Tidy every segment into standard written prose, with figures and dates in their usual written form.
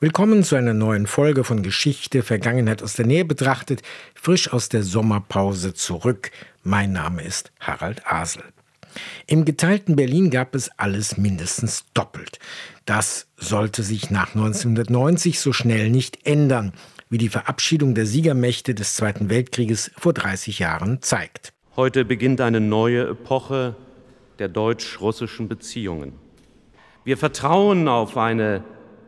Willkommen zu einer neuen Folge von Geschichte, Vergangenheit aus der Nähe betrachtet, frisch aus der Sommerpause zurück. Mein Name ist Harald Asel. Im geteilten Berlin gab es alles mindestens doppelt. Das sollte sich nach 1990 so schnell nicht ändern, wie die Verabschiedung der Siegermächte des Zweiten Weltkrieges vor 30 Jahren zeigt. Heute beginnt eine neue Epoche der deutsch-russischen Beziehungen. Wir vertrauen auf eine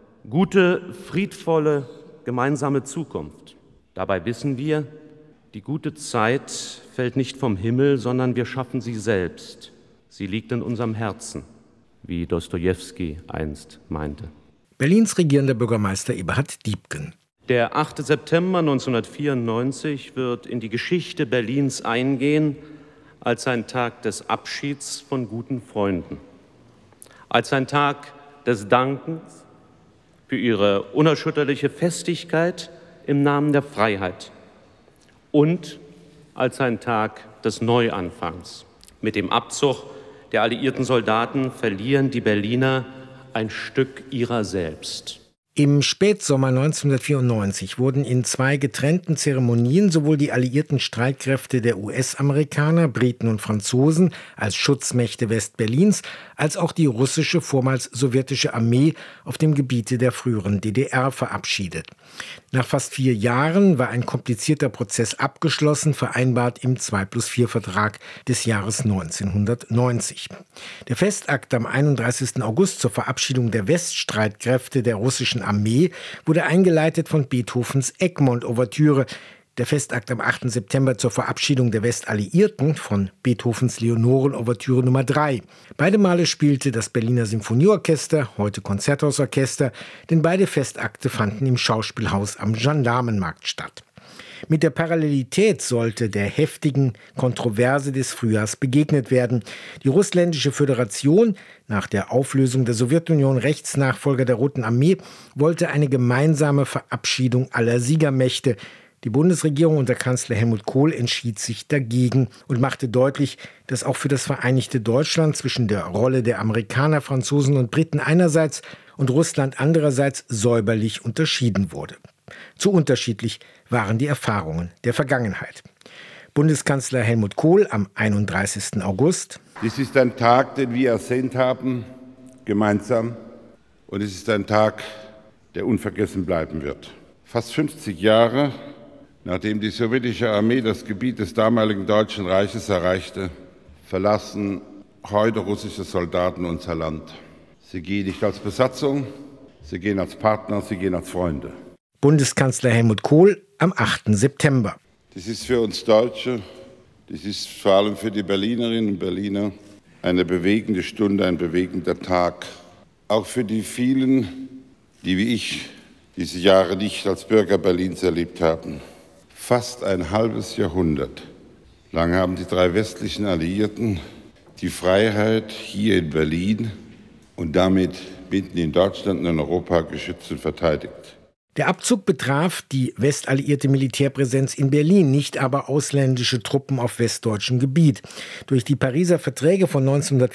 gute, friedvolle, gemeinsame Zukunft. Dabei wissen wir, die gute Zeit fällt nicht vom Himmel, sondern wir schaffen sie selbst. Sie liegt in unserem Herzen, wie Dostojewski einst meinte. Berlins regierender Bürgermeister Eberhard Diepgen. Der 8. September 1994 wird in die Geschichte Berlins eingehen als ein Tag des Abschieds von guten Freunden, als ein Tag des Dankens für ihre unerschütterliche Festigkeit im Namen der Freiheit und als ein Tag des Neuanfangs. Mit dem Abzug der alliierten Soldaten verlieren die Berliner ein Stück ihrer selbst. Im Spätsommer 1994 wurden in zwei getrennten Zeremonien sowohl die alliierten Streitkräfte der US-Amerikaner, Briten und Franzosen als Schutzmächte Westberlins, als auch die russische, vormals sowjetische Armee auf dem Gebiete der früheren DDR verabschiedet. Nach fast 4 Jahren war ein komplizierter Prozess abgeschlossen, vereinbart im 2+4-Vertrag des Jahres 1990. Der Festakt am 31. August zur Verabschiedung der Weststreitkräfte der russischen Armee wurde eingeleitet von Beethovens Egmont-Ouvertüre. Der Festakt am 8. September zur Verabschiedung der Westalliierten von Beethovens Leonoren-Ouvertüre Nummer 3. Beide Male spielte das Berliner Symphonieorchester, heute Konzerthausorchester, denn beide Festakte fanden im Schauspielhaus am Gendarmenmarkt statt. Mit der Parallelität sollte der heftigen Kontroverse des Frühjahrs begegnet werden. Die Russländische Föderation, nach der Auflösung der Sowjetunion Rechtsnachfolger der Roten Armee, wollte eine gemeinsame Verabschiedung aller Siegermächte. Die Bundesregierung unter Kanzler Helmut Kohl entschied sich dagegen und machte deutlich, dass auch für das vereinigte Deutschland zwischen der Rolle der Amerikaner, Franzosen und Briten einerseits und Russland andererseits säuberlich unterschieden wurde. Zu unterschiedlich waren die Erfahrungen der Vergangenheit. Bundeskanzler Helmut Kohl am 31. August. Dies ist ein Tag, den wir ersehnt haben, gemeinsam. Und es ist ein Tag, der unvergessen bleiben wird. Fast 50 Jahre, nachdem die sowjetische Armee das Gebiet des damaligen Deutschen Reiches erreichte, verlassen heute russische Soldaten unser Land. Sie gehen nicht als Besatzung, sie gehen als Partner, sie gehen als Freunde. Bundeskanzler Helmut Kohl am 8. September. Das ist für uns Deutsche, das ist vor allem für die Berlinerinnen und Berliner eine bewegende Stunde, ein bewegender Tag. Auch für die vielen, die wie ich diese Jahre nicht als Bürger Berlins erlebt haben. Fast ein halbes Jahrhundert lang haben die 3 westlichen Alliierten die Freiheit hier in Berlin und damit mitten in Deutschland und in Europa geschützt und verteidigt. Der Abzug betraf die westalliierte Militärpräsenz in Berlin, nicht aber ausländische Truppen auf westdeutschem Gebiet. Durch die Pariser Verträge von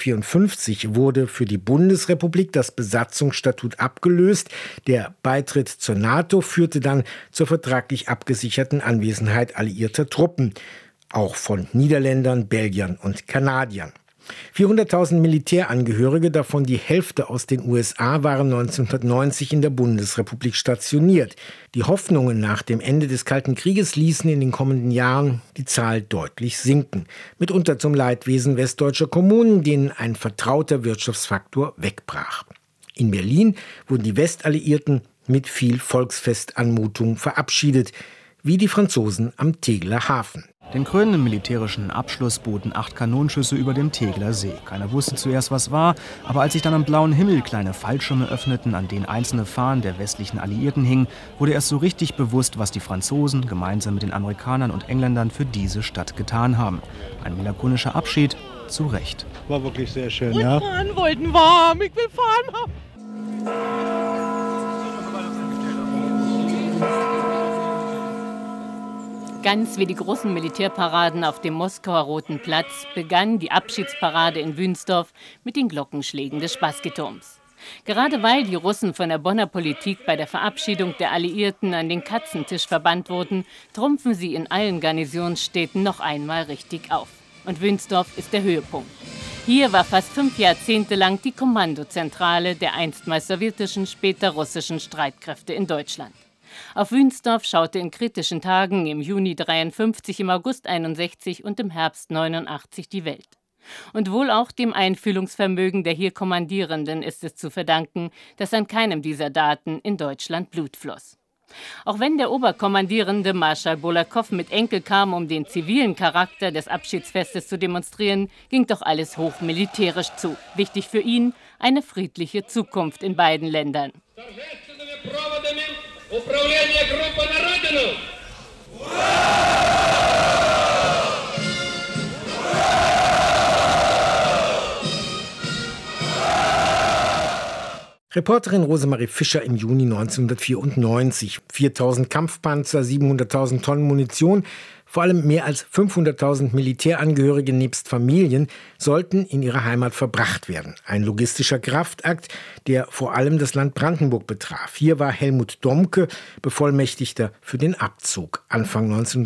1954 wurde für die Bundesrepublik das Besatzungsstatut abgelöst. Der Beitritt zur NATO führte dann zur vertraglich abgesicherten Anwesenheit alliierter Truppen, auch von Niederländern, Belgiern und Kanadiern. 400.000 Militärangehörige, davon die Hälfte aus den USA, waren 1990 in der Bundesrepublik stationiert. Die Hoffnungen nach dem Ende des Kalten Krieges ließen in den kommenden Jahren die Zahl deutlich sinken. Mitunter zum Leidwesen westdeutscher Kommunen, denen ein vertrauter Wirtschaftsfaktor wegbrach. In Berlin wurden die Westalliierten mit viel Volksfestanmutung verabschiedet, wie die Franzosen am Tegeler Hafen. Den krönenden militärischen Abschluss boten 8 Kanonenschüsse über dem Tegeler See. Keiner wusste zuerst, was war, aber als sich dann am blauen Himmel kleine Fallschirme öffneten, an denen einzelne Fahnen der westlichen Alliierten hingen, wurde erst so richtig bewusst, was die Franzosen gemeinsam mit den Amerikanern und Engländern für diese Stadt getan haben. Ein melancholischer Abschied, zu Recht. War wirklich sehr schön, und ja. fahren wollten warm, ich will fahren. Ganz wie die großen Militärparaden auf dem Moskauer Roten Platz begann die Abschiedsparade in Wünsdorf mit den Glockenschlägen des Spassky-Turms. Gerade weil die Russen von der Bonner Politik bei der Verabschiedung der Alliierten an den Katzentisch verbannt wurden, trumpfen sie in allen Garnisonsstädten noch einmal richtig auf. Und Wünsdorf ist der Höhepunkt. Hier war fast 5 Jahrzehnte lang die Kommandozentrale der einstmals sowjetischen, später russischen Streitkräfte in Deutschland. Auf Wünsdorf schaute in kritischen Tagen im Juni 53, im August 61 und im Herbst 89 die Welt. Und wohl auch dem Einfühlungsvermögen der hier Kommandierenden ist es zu verdanken, dass an keinem dieser Daten in Deutschland Blut floss. Auch wenn der Oberkommandierende Marschall Bolakow mit Enkel kam, um den zivilen Charakter des Abschiedsfestes zu demonstrieren, ging doch alles hochmilitärisch zu. Wichtig für ihn eine friedliche Zukunft in beiden Ländern. Reporterin Rosemarie Fischer im Juni 1994. 4.000 Kampfpanzer, 700.000 Tonnen Munition, vor allem mehr als 500.000 Militärangehörige nebst Familien sollten in ihre Heimat verbracht werden. Ein logistischer Kraftakt, der vor allem das Land Brandenburg betraf. Hier war Helmut Domke Bevollmächtigter für den Abzug. Anfang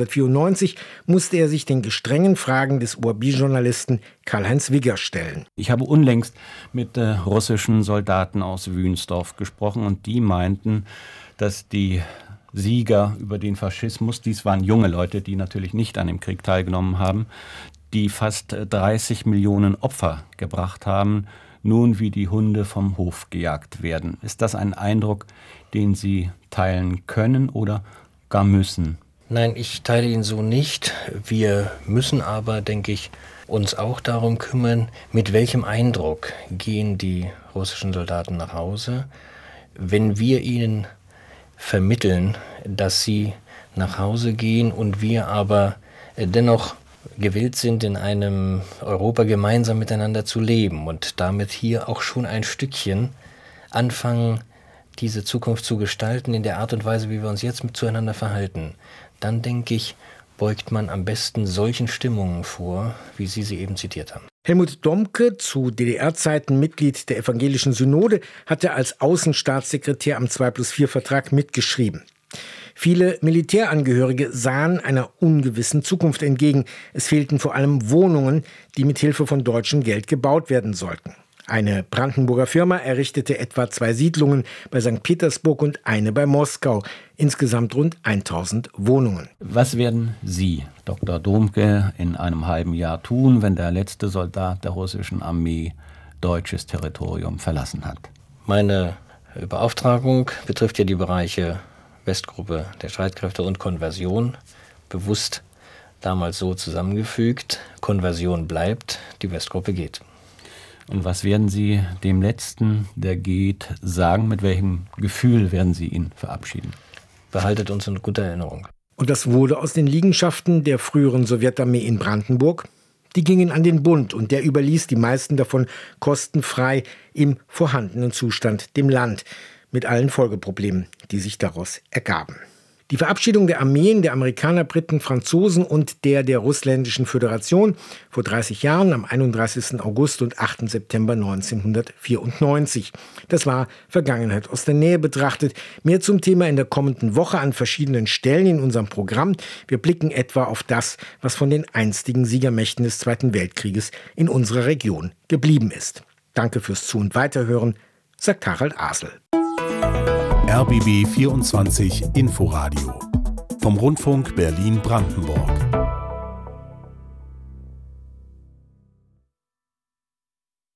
1994 musste er sich den gestrengen Fragen des ORB-Journalisten Karl-Heinz Wigger stellen. Ich habe unlängst mit russischen Soldaten aus Wünsdorf gesprochen und die meinten, dass die Sieger über den Faschismus, dies waren junge Leute, die natürlich nicht an dem Krieg teilgenommen haben, die fast 30 Millionen Opfer gebracht haben, nun wie die Hunde vom Hof gejagt werden. Ist das ein Eindruck, den Sie teilen können oder gar müssen? Nein, ich teile ihn so nicht. Wir müssen aber, denke ich, uns auch darum kümmern, mit welchem Eindruck gehen die russischen Soldaten nach Hause, wenn wir ihnen vermitteln, dass sie nach Hause gehen und wir aber dennoch gewillt sind, in einem Europa gemeinsam miteinander zu leben und damit hier auch schon ein Stückchen anfangen, diese Zukunft zu gestalten in der Art und Weise, wie wir uns jetzt zueinander verhalten. Dann, denke ich, beugt man am besten solchen Stimmungen vor, wie Sie sie eben zitiert haben. Helmut Domke, zu DDR-Zeiten Mitglied der Evangelischen Synode, hatte als Außenstaatssekretär am 2+4-Vertrag mitgeschrieben. Viele Militärangehörige sahen einer ungewissen Zukunft entgegen. Es fehlten vor allem Wohnungen, die mit Hilfe von deutschem Geld gebaut werden sollten. Eine Brandenburger Firma errichtete etwa 2 Siedlungen bei St. Petersburg und eine bei Moskau. Insgesamt rund 1000 Wohnungen. Was werden Sie, Dr. Domke, in einem halben Jahr tun, wenn der letzte Soldat der russischen Armee deutsches Territorium verlassen hat? Meine Beauftragung betrifft ja die Bereiche Westgruppe der Streitkräfte und Konversion. Bewusst damals so zusammengefügt. Konversion bleibt, die Westgruppe geht. Und was werden Sie dem Letzten, der geht, sagen? Mit welchem Gefühl werden Sie ihn verabschieden? Behaltet uns in guter Erinnerung. Und das wurde aus den Liegenschaften der früheren Sowjetarmee in Brandenburg? Die gingen an den Bund und der überließ die meisten davon kostenfrei im vorhandenen Zustand dem Land, mit allen Folgeproblemen, die sich daraus ergaben. Die Verabschiedung der Armeen der Amerikaner, Briten, Franzosen und der Russländischen Föderation vor 30 Jahren am 31. August und 8. September 1994. Das war Vergangenheit aus der Nähe betrachtet. Mehr zum Thema in der kommenden Woche an verschiedenen Stellen in unserem Programm. Wir blicken etwa auf das, was von den einstigen Siegermächten des Zweiten Weltkrieges in unserer Region geblieben ist. Danke fürs Zu- und Weiterhören, sagt Harald Asel. RBB 24 Inforadio vom Rundfunk Berlin-Brandenburg.